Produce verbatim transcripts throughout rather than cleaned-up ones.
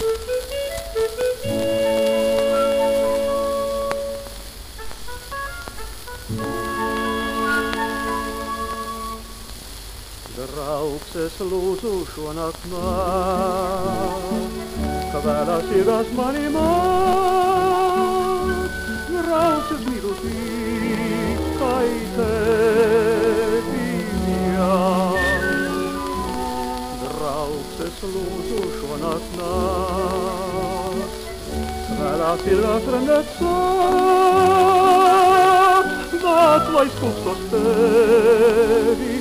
Draugses lūdzušu naknāt, ka vēlāsies mani māt. Draugses mīlu tikai tevi vien. Draugses lūdzušu naknāt, vēlāsies redzēt, nāc, lai skumstos tevi.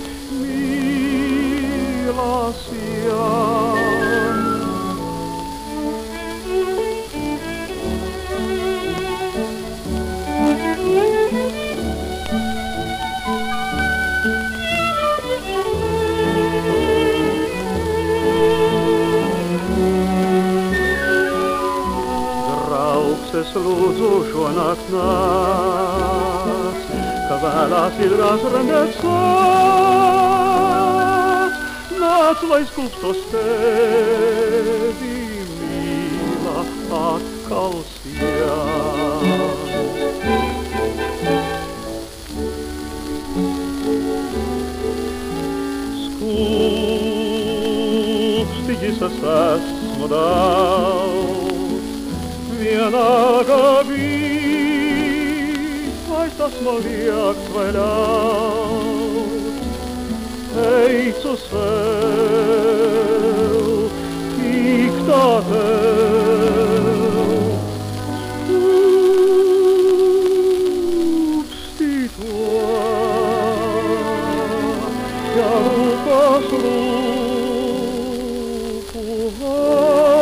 Draugses lūdzušu naknāt, ka vēlās ir razrendēts nāc, lai skulpstos tevi mīla atkal sien. Skulpstījis es esmu daudz, vienāga bija, vai tas man lieks vai ļaut. Teicu sev, tik tā tev, stūpstīt ja lūpas lūpu